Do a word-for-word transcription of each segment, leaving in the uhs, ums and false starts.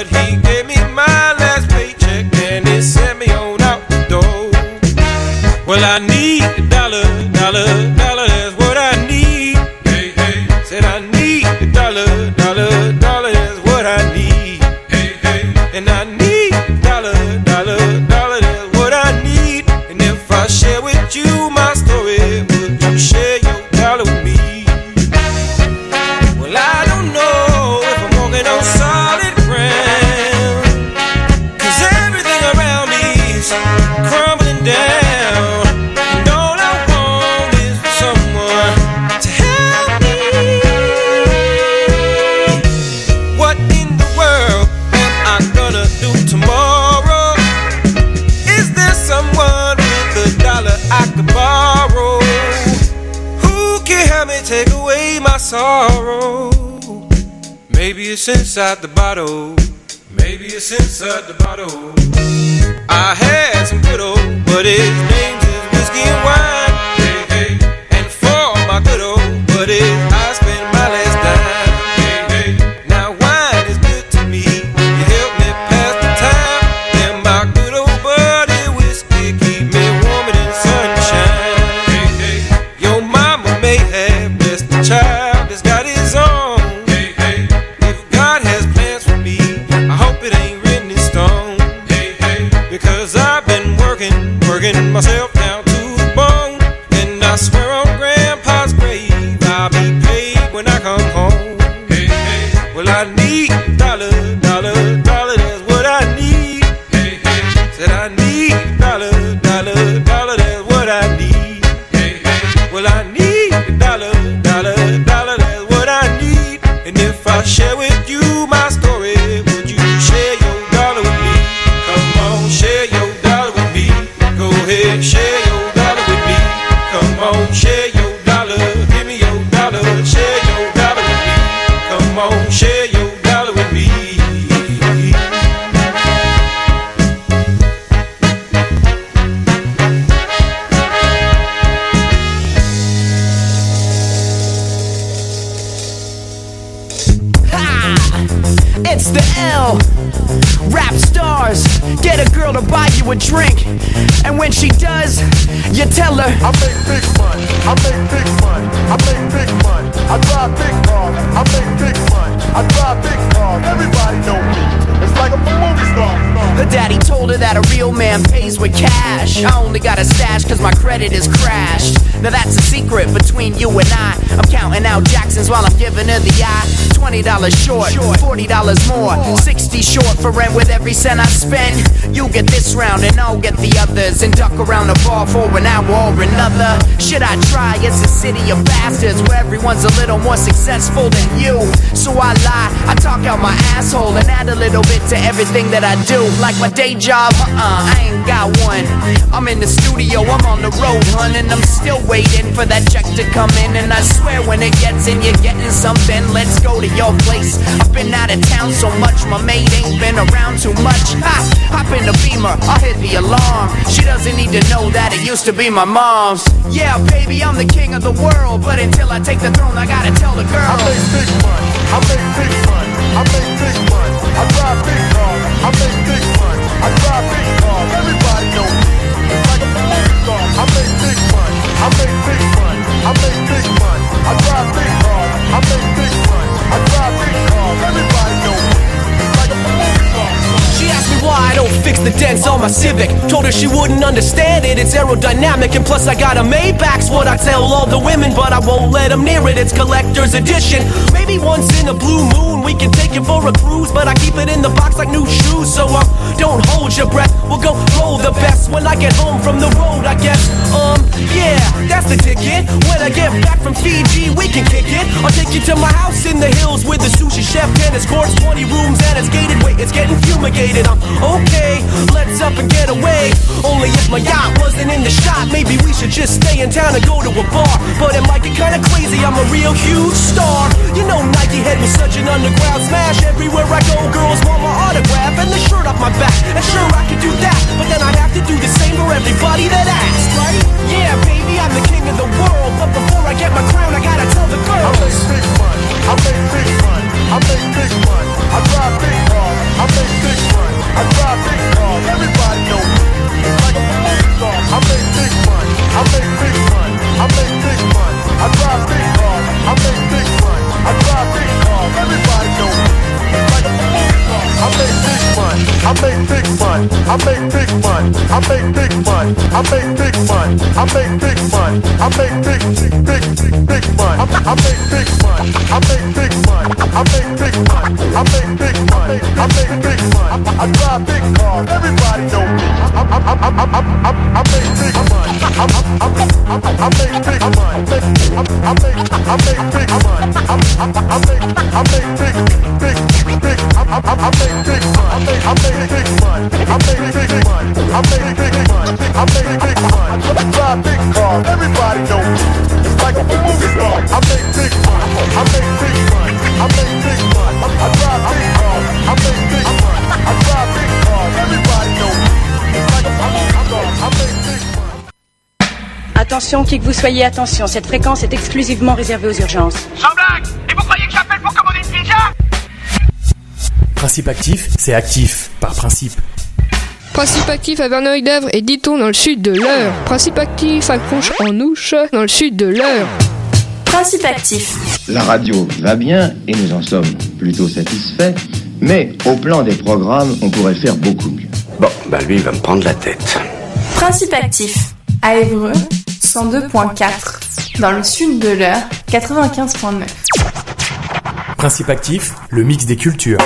but he gave me my last paycheck and he sent me on out the door. Well, I need a dollar, dollar, dollar, that's what I need. Hey, hey. Said I need a dollar, dollar, dollar, that's what I need. Hey, hey. And I need a dollar, dollar, dollar, that's what I need. And if I share with you my story, would you share your dollar with me? Well, I don't know if I'm walking on solid ground, 'cause everything around me is crumbling down. And all I want is someone to help me. What in the world am I gonna do tomorrow? Is there someone with a dollar I could borrow? Who can help me take away my sorrow? Maybe it's inside the bottle. Maybe it's inside the bottle. I had some good old, but his name is whiskey and wine. Hey, hey. And for my good old buddies, I spend my last dime. Hey, hey. Now wine is good to me. It helped me pass the time. And my good old buddy whiskey keep me warm in the sunshine. Hey, hey. Your mama may have blessed the child that's got his own. Hey, hey. If God has plans for me, I hope it ain't written in stone. Hey, hey. Because I've been working, working myself down to the bone. And I swear on Grandpa's grave, I'll be paid when I come home. Hey, hey. Well, I need a dollar, dollar, dollar, that's what I need. Hey, hey. Said I need a dollar, dollar, dollar, that's what I need. Hey, hey. Well, I need a dollar, dollar, dollar, that's what I need. And if I share with you my story, would you share your dollar with me? Come on, share your dollar with me. Go ahead, share your dollar with me. Come on, share your dollar. Give me your dollar. Share your dollar with me. Come on, share your dollar with me. It's the L. Rap stars, get a girl to buy you a drink, and when she does, you tell her I make big money, I make big money, I make big money, I drive big cars, I make big money, I drive big cars, everybody know me, it's like a movie star. her daddy told her that a real man pays with cash. I only got a stash cause my credit is crashed. Now that's a secret between you and I. I'm counting out Jacksons while I'm giving her the eye. Twenty dollars short, forty dollars more, sixty short for rent with every cent I spend. You get this round and I'll get the others, and duck around the bar for an hour or another. Should I try? It's a city of bastards where everyone's a little more successful than you. So I lie, I talk out my asshole and add a little bit to everything that I do. Like my day job, uh-uh, I ain't got one. I'm in the studio, I'm on the road, hun, and I'm still waiting for that check to come in. And I swear when it gets in, you're getting something. Let's go to your place. I've been out of town so much, my mate ain't been around too much. Ha! Hop in the Beamer, I'll hit the alarm. She doesn't need to know that it used to be my mom's. Yeah, baby, I'm the king of the world, but until I take the throne, I gotta tell the girl. I make big money, I make big money, I make big money, I drive big cars, I make big money, I drive big cars, everybody know me, it's like a movie star. I make big money, I make big money, I make big money, I drive big cars, I make big money, I drive big cars, everybody know me, it's like a movie star. She asked me why I don't fix the dents on my Civic. Told her she wouldn't understand it, it's aerodynamic. And plus I got a Maybach's what I tell all the women, but I won't let them near it, it's collector's edition. Maybe once in a blue moon we can take it for a cruise, but I keep it in the box like new shoes. So um, don't hold your breath, we'll go roll the best when I get home from the road, I guess. Um, yeah, that's the ticket. When I get back from Fiji we can kick it. I'll take you to my house in the hills with the sushi chef, tennis courts, twenty rooms and it's gated. Wait, it's getting fumigated. I'm okay, let's up and get away. Only if my yacht wasn't in the shot, maybe we should just stay in town and go to a bar. But it might get kinda crazy, I'm a real huge star. You know Nike Head was such an underground smash. Everywhere I go, girls want my autograph and the shirt off my back. And sure I could do that, but then I'd have to do the same for everybody that asks, right? Yeah, baby, I'm the king of the world, but before I get my crown, I gotta tell the girls. I make big money, I make big money, I make big money, I drive big cars, I make I make big money. I make big money. I make big money. I make big money. I make big money. I make big, big, big money. I make big money. I make big money. I make big money. I make big money. I make big money. I drive big cars. Everybody know me. I I I I I I make big money. I I I make big money. I make I make big money. I I make I make big big big. I I I make big money. I make big money. I make big money. I make big money. I make big money. I drive big cars. Everybody know me. It's like a movie star. I make big money. I make big money. I make big money. I drive big cars. I make big money. I drive big cars. Everybody know me. It's like a movie star. I make big money. Attention, qui que vous soyez, attention, cette fréquence est exclusivement réservée aux urgences. Sans blague! Et vous croyez que j'appelle pour commander une pizza? Principe actif, c'est actif, par principe. Principe actif à Verneuil-d'Avre et Diton dans le sud de l'Eure. Principe actif à Conches-en-Ouche dans le sud de l'Eure. Principe actif. La radio va bien et nous en sommes plutôt satisfaits, mais au plan des programmes, on pourrait faire beaucoup mieux. Bon, bah lui, il va me prendre la tête. Principe actif à Évreux, cent deux virgule quatre. Dans le sud de l'Eure, quatre-vingt-quinze virgule neuf. Principe actif, le mix des cultures.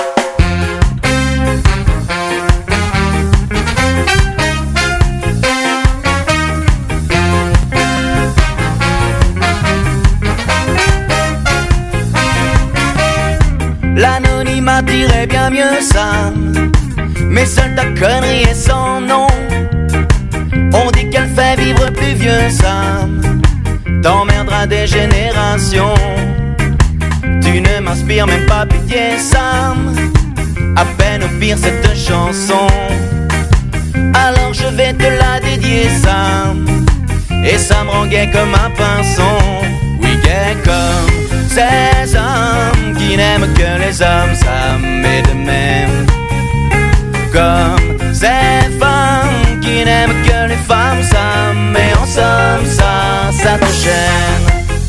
L'anonymat dirait bien mieux ça, mais seule ta connerie est sans nom. On dit qu'elle fait vivre plus vieux, Sam. T'emmerderas des générations. Tu ne m'inspires même pas pitié, Sam. À peine au pire cette chanson. Alors je vais te la dédier, Sam. Et ça me rend gai comme un pinson. Oui, gai comme ces hommes qui n'aiment que les hommes, Sam. Et de même comme ces femmes qui n'aiment que les femmes, Sam. Mais en somme, ça, ça te gêne.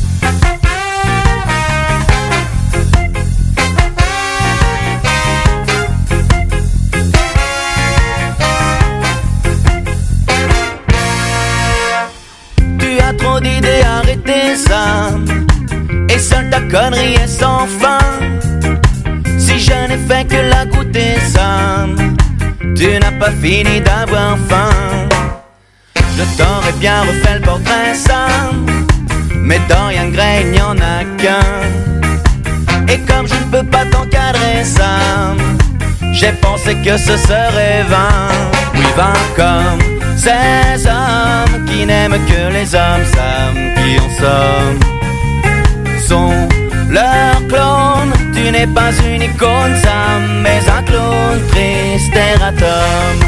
Tu as trop d'idées, arrêtez ça. Et seule ta connerie est sans fin. Si je n'ai fait que la goûter, Sam, tu n'as pas fini d'avoir faim. Je t'aurais bien refait le portrait, Sam, mais dans Yann Gray il n'y en a qu'un. Et comme je ne peux pas t'encadrer, Sam, j'ai pensé que ce serait vain. Oui, vain comme ces hommes qui n'aiment que les hommes, Sam, qui en somme sont leurs clones. Tu n'es pas une icône, Sam, mais un clone triste erratum.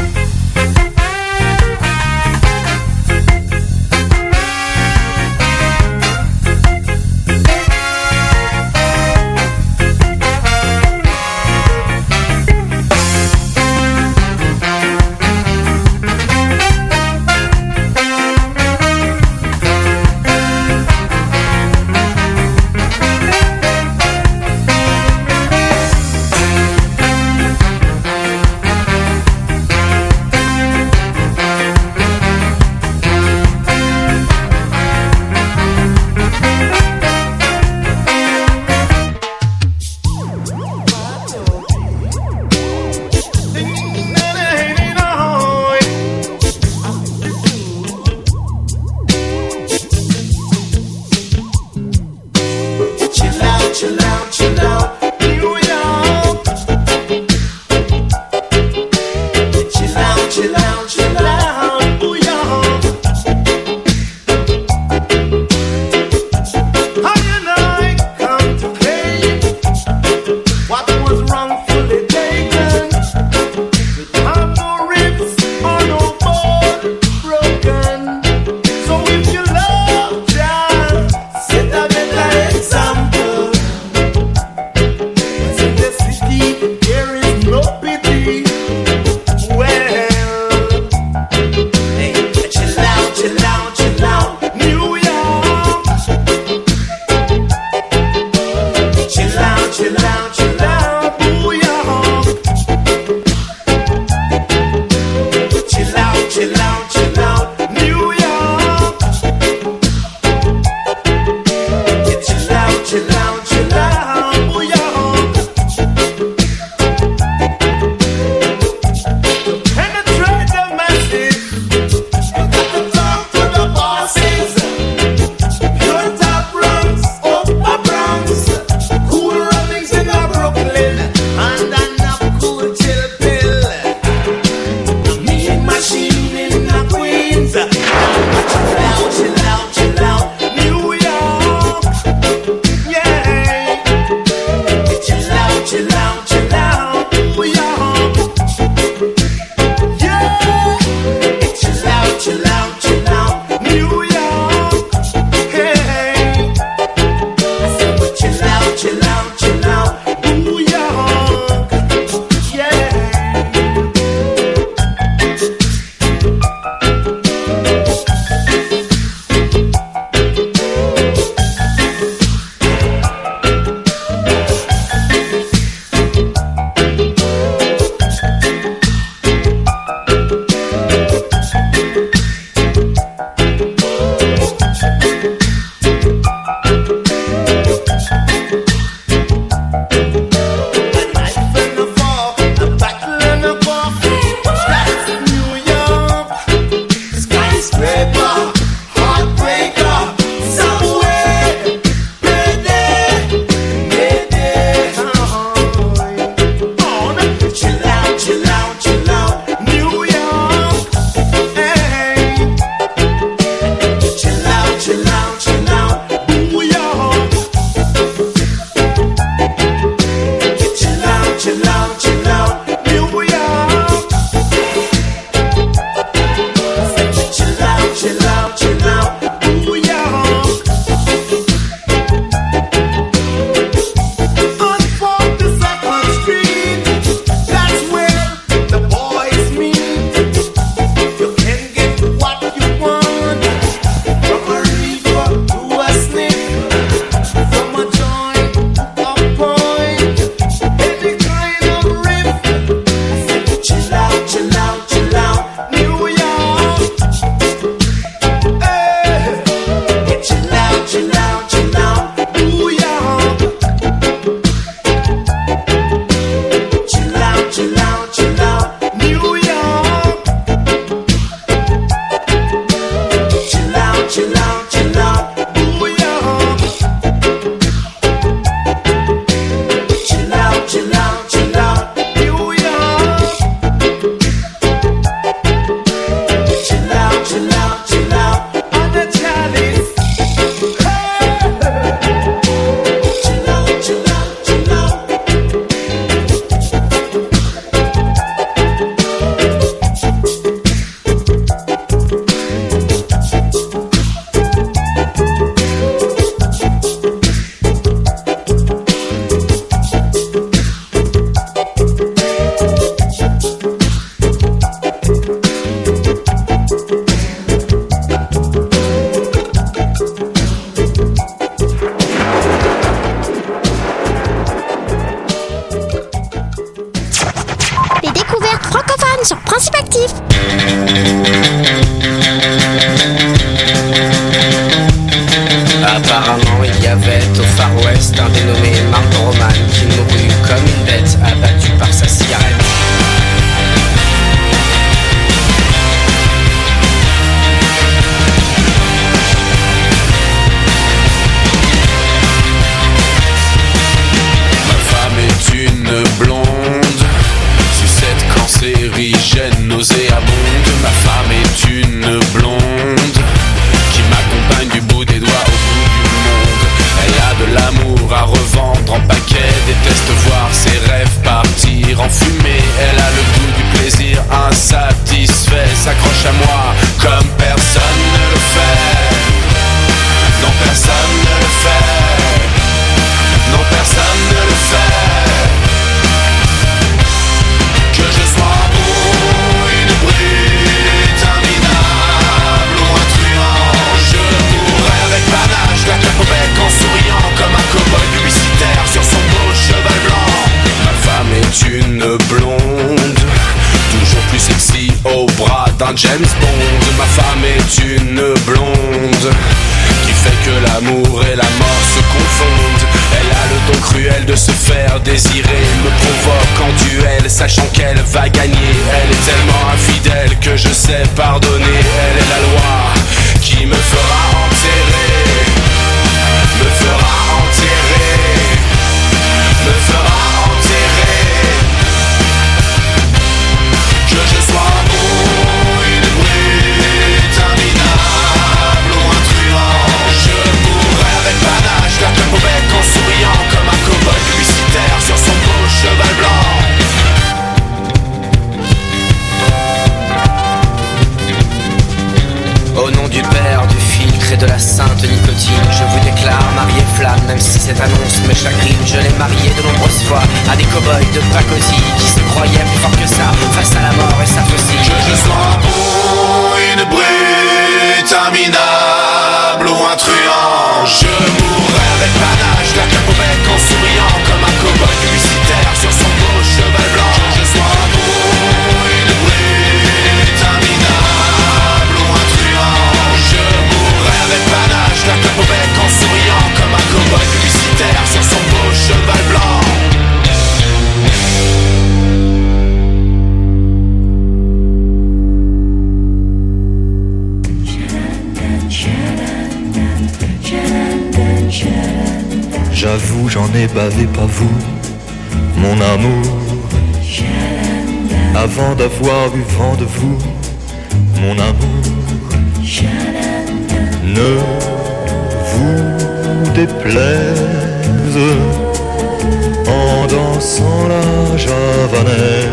semaine sur Principe Actif. Apparemment il y avait au Far West un dénommé Mark Roman qui mourut comme une bête abattue par sa cigarette. Une blonde, sucette cancérigène, nauséabonde. Ma femme est une blonde qui m'accompagne du bout des doigts au bout du monde. Elle a de l'amour à revendre en paquet, déteste voir ses rêves partir en fumée. Elle a le goût du plaisir insatisfait, s'accroche à moi comme personne ne le fait. Non, personne ne le fait. Non, personne ne le fait. Que je sois beau, une brute, un minable ou un truand, je mourrai avec panache, la claque au bec en souriant comme un cow-boy publicitaire sur son beau cheval blanc. Ma femme est une blonde, toujours plus sexy au bras d'un James Bond. Ma femme est une blonde qui fait que l'amour et la mort se confondent. Elle a le don cruel de se faire désirer, me provoque en duel, sachant qu'elle va gagner. Elle est tellement infidèle que je sais pardonner. Elle est la loi qui me fera enterrer, me fera enterrer, me fera enterrer. Que je sois beau, une brute, un minable ou un truand, je mourrai avec panache, la claque au bec en souriant comme un cow-boy publicitaire sur son beau cheval blanc. Au nom du Père, du filtre et de la sainte nicotine, je vous déclare marié flamme, même si cette annonce me chagrine. Je l'ai marié de nombreuses fois à des cow-boys de pacotille qui se croyaient plus forts que ça face à la mort et sa faucille. Que je sois beau, une brute, un minable ou un truand, je mourrai avec panache, la claque au bec en souriant comme un cow-boy publicitaire sur son beau cheval blanc. Que je sois beau, une brute, un minable ou un truand, je mourrai avec panache, la claque au bec en souriant comme un cow-boy publicitaire sur son beau cheval blanc. J'avoue, j'en ai bavé, pas vous, mon amour. Avant d'avoir eu vent de vous, mon amour. Ne vous déplaise en dansant la javanaise.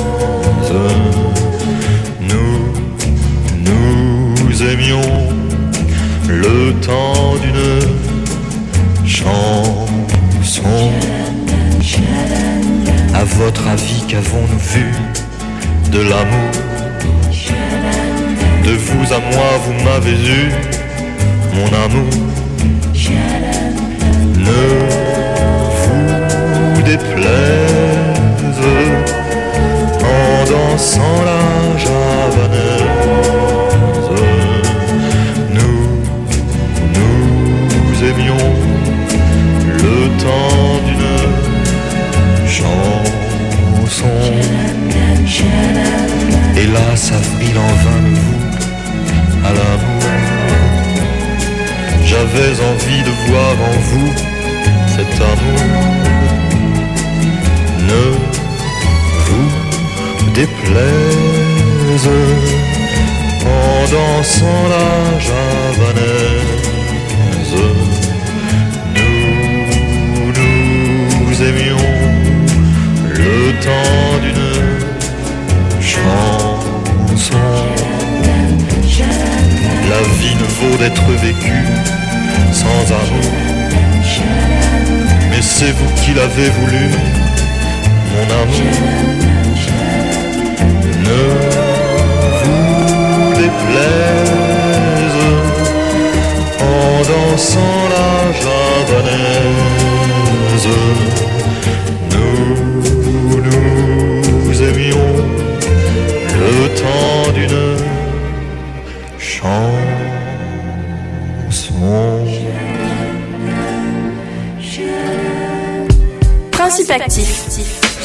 Nous, nous aimions le temps d'une chanson. À votre avis, qu'avons-nous vu de l'amour? De vous à moi, vous m'avez eu, mon amour. Ne vous déplaise en dansant la javanaise. Nous, nous aimions le temps d'une chanson. Hélas, avril en vain me voue à l'amour. J'avais envie de voir en vous cet amour. Ne vous déplaise en dansant la javanaise. Nous, nous aimions le temps d'une chanson. La vie ne vaut d'être vécue sans amour. Mais c'est vous qui l'avez voulu, mon amour. Ne vous déplaise en dansant la javanaise. Nous, nous aimions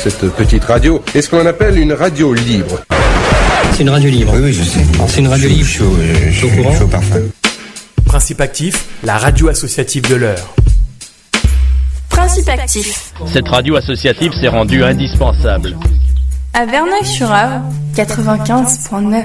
cette petite radio est ce qu'on appelle une radio libre. C'est une radio libre. Oui, oui, je sais. C'est une radio libre. Chaud, euh, chaud courant. Chaud parfum. Principe actif, la radio associative de l'heure. Principe actif. Cette radio associative s'est rendue indispensable. À Verneuil-sur-Avre, quatre-vingt-quinze point neuf.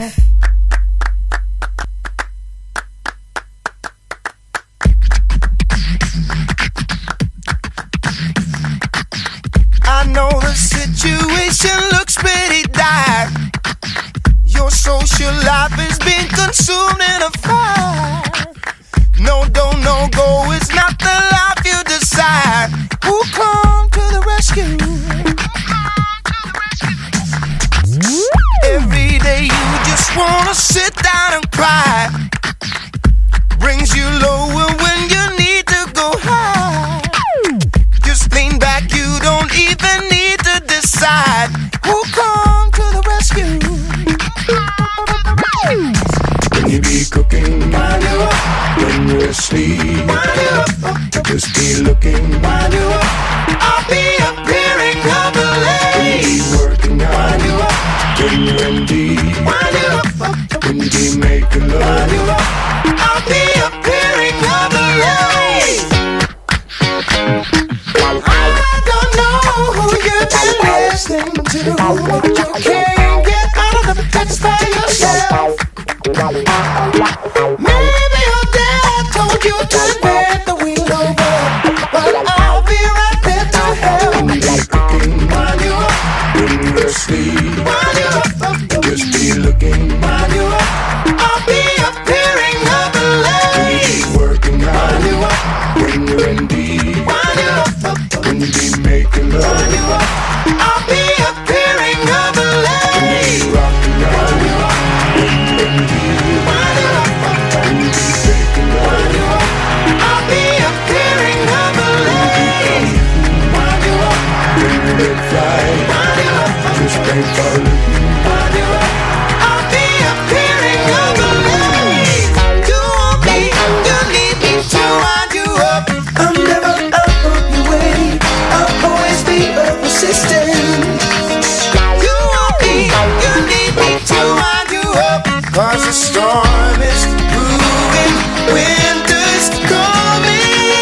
I know the situation looks pretty dire. Your social life has been consumed in a fire. No, don't, no go, it's not the life you desire. Who come to the rescue? Every day you just wanna sit down and cry. Brings you lower when you need to go high. Just lean back, you don't even need to decide. Who come to the rescue? When you be cooking, when you're asleep, just be looking. I'll be appearing humbly. When you be working out, when you're in deep, when you be making love, I'll be appearing humbly. I don't know who you've been listening to, but you can't get out of the pits by yourself. Maybe your dad told you to bend the wheel over, but I'll be right there to help. when you be cooking, when you're asleep, just be looking. I'll be appearing humbly. When you be working out, when you're in deep, when you be making love, I'll be appearing humbly. when you be rocking out, when you're in deep, when you be making love, I'll be appearing humbly. when you been flying, just ain't falling. I'll be appearing humbly. You want me, you need me to wind you up. I'm never out of your way. I'll always be persistent. You want me, you need me to wind you up. 'Cause the storm is moving, winter's coming.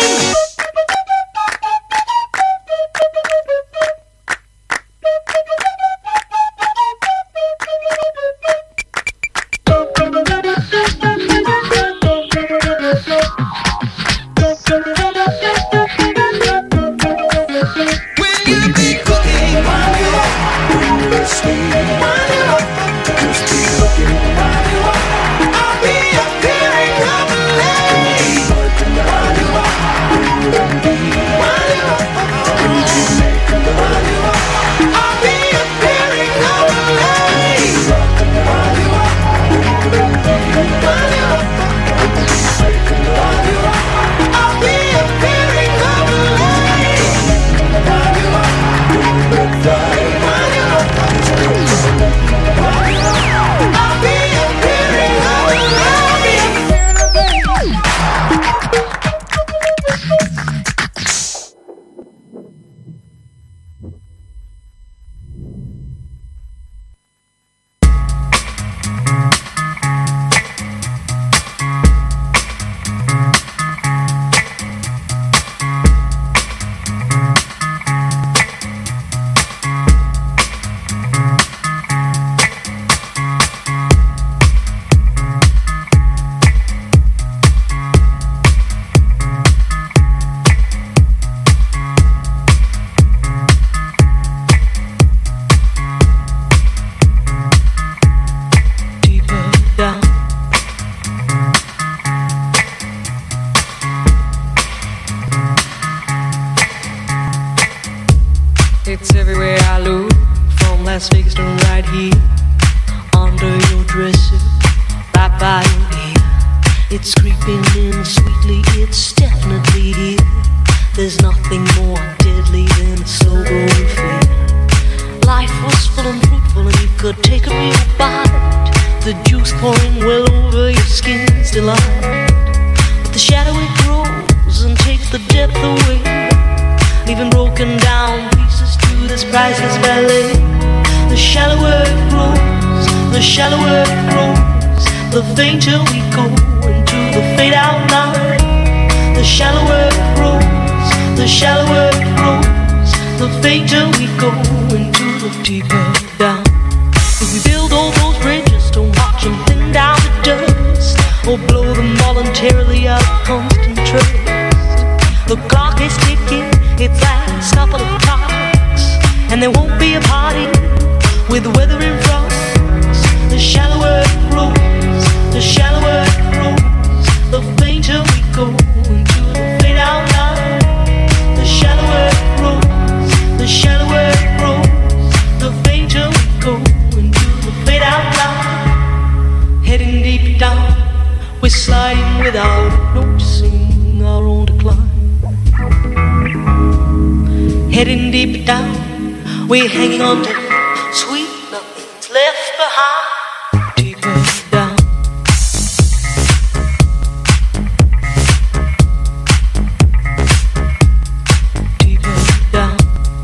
When you be cooking, When you're asleep, just be looking. I'll be appearing humbly. Working out, when you're in deep, when you be making love, I'll be appearing humbly. rocking out, when you're in deep, when you be making love, I'll be appearing humbly. when you been flying, just ain't falling. I'll be appearing humbly. It's everywhere I look, from Las Vegas to right here, under your dresser, right by your ear. It's creeping in sweetly, it's definitely here. There's nothing more deadly than a slow growing fear. Life was full and fruitful and you could take a real bite. The juice pouring well over your skin's delight. But the shadow it grows and takes the depth away, leaving broken down pieces to this priceless ballet. The shallower it grows, the shallower it grows, the fainter we go into the fade out line. The shallower it grows, the shallower it grows, the fainter we go into the deeper down. If we build all those bridges to watch them thin down to dust, or blow them voluntarily out of constant trust, the clock is ticking, its last couple of clocks, and there won't be a party with weather in front. The shallower it grows, the shallower it grows, the fainter we go into the fade out line. The shallower it grows, the shallower it grows, the fainter we go into the fade out line. Heading deep down, we're sliding without noticing our own decline. Heading deep down, we're hanging on to sweet nothing's left behind. Deeper down. Deeper down.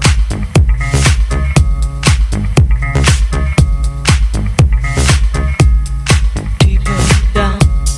Deeper down.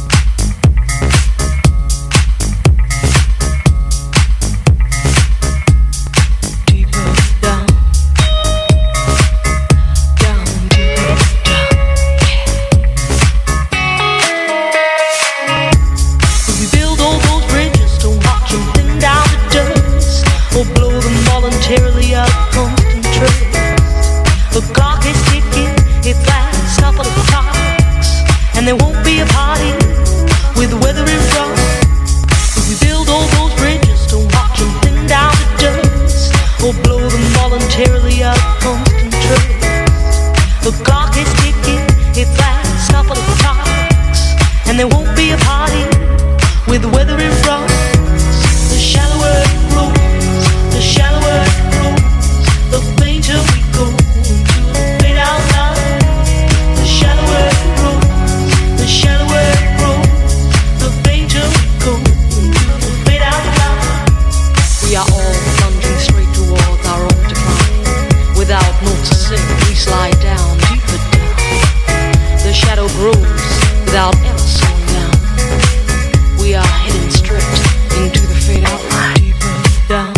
Voluntarily out of constant trust. The clock is ticking, its last couple of clocks, and there won't be a party with weather in front. If we build all those bridges to watch them thin down to dust, or blow them voluntarily out of constant trust. The clock is ticking, its last couple of clocks, and there won't be a party with weather in front. The shallower it grows, the shallower it grows, the fainter we go into the fade out line. The shallower it grows, the shallower it grows, the fainter we go into the fade out line. We are all plunging straight towards our own decline. Without noticing, we slide down, deeper down. The shadow grows without ever slowing down. We are heading straight into the fade out line. Deeper down.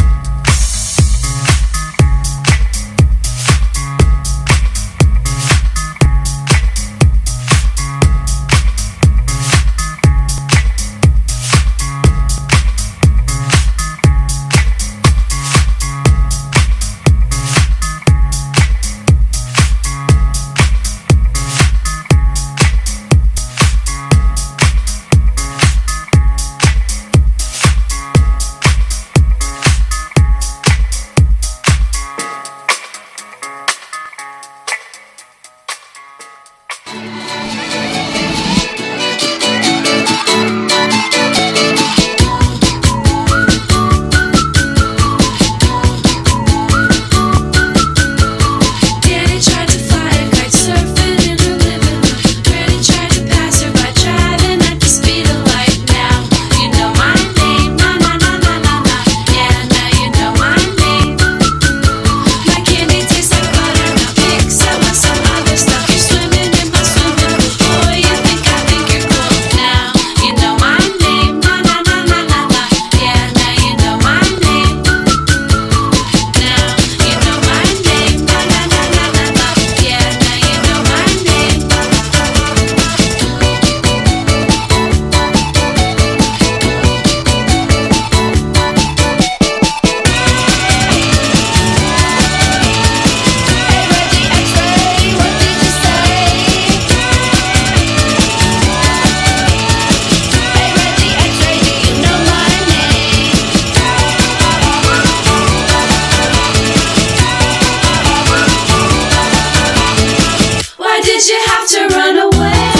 Did you have to run away?